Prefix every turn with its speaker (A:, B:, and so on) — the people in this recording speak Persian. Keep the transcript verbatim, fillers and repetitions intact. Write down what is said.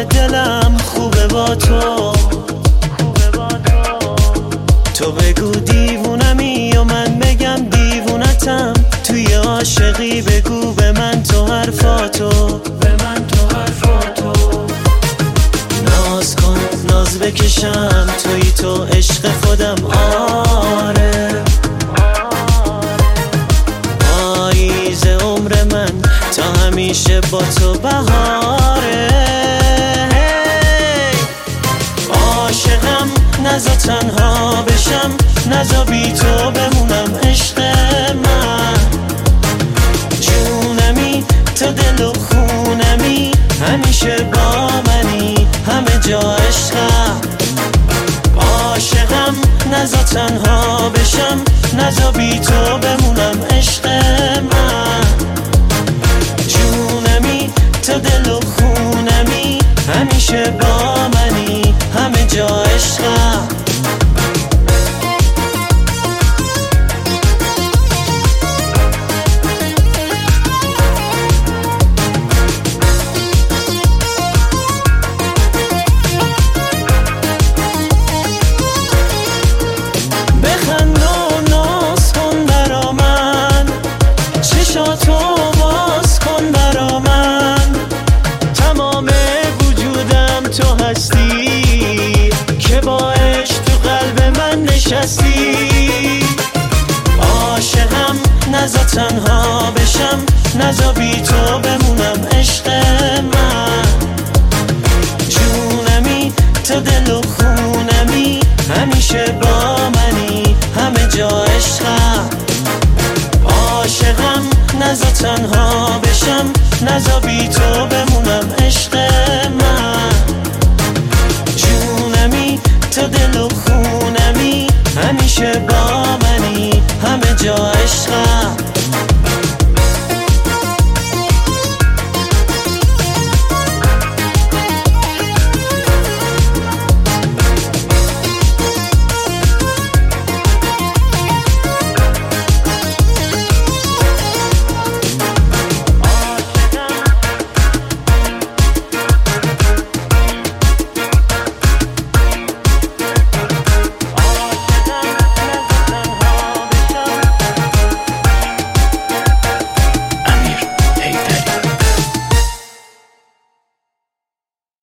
A: دلم خوبه با تو. تو بگو دیوونمی و من بگم دیوونتم، توی عاشقی بگو به من تو حرفاتو، به من تو حرفاتو. ناز کن ناز بکشم توی تو عشق خودم، آره پاییز عمر من تا همیشه با تو بهاره. عاشقم نزا تنها بشم، نزا بی تو بمونم عشق من. جونمی تو دل و خونمی، همیشه با منی همه جا عشقم. عاشقم نزا تنها بشم، نزا بی تو بمونم عشق من. جونمی تو دل و خونمی، همیشه با منی همه جا عشقم. بخند و ناز کن برا من، چشاتو باز کن برا من. تمام وجودم تو هستی که با عشق تو قلب من نشستی. عاشقم نزا تنها بشم، نزا بی تو بمونم عشق من. جونمی تو دل و خونمی، همیشه با منی همه جا عشقم. عاشقم نزا تنها بشم، نزا بی تو بمونم عشق من. جونمی تو دل و خونمی، همیشه با منی همه جا